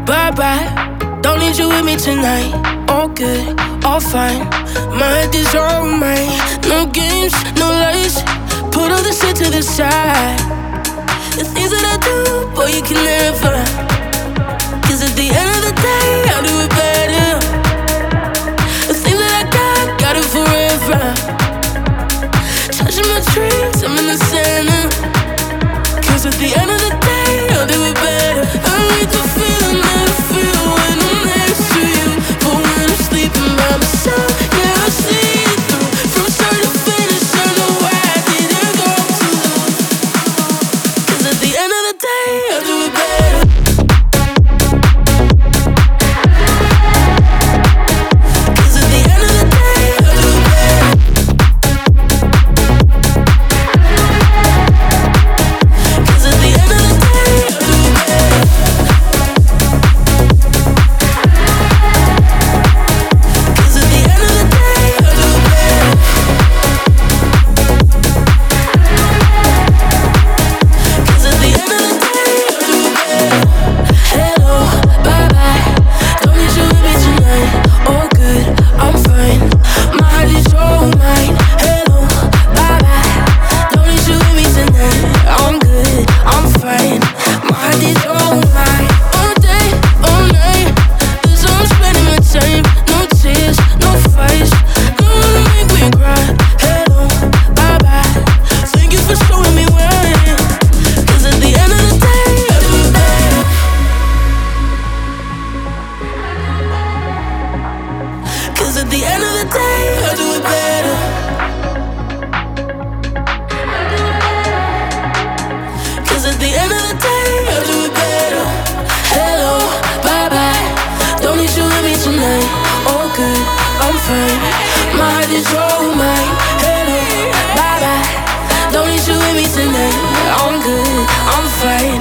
bye-bye. Don't need you with me tonight. All good, all fine. My head is all mine. No games, no lies. Put all the shit to the side. The things that I do, boy, you can never. Cause at the end of the day, I'll do it better. The things that I got it forever. Touching my dreams, I'm in the center. Cause at the end of the day, I'll do it better. I need the feeling that I feel when I'm next to you. But when I'm sleeping by myself, yeah, I see it through. From start to finish, I know why I didn't go too long. Cause at the end of the day, I'll do it better. At the end of the day, I'll do it better. Cause at the end of the day, I'll do it better. Hello, bye-bye. Don't need you with me tonight. All good, I'm fine. My heart is all mine. Hello, bye-bye. Don't need you with me tonight. I'm good, I'm fine.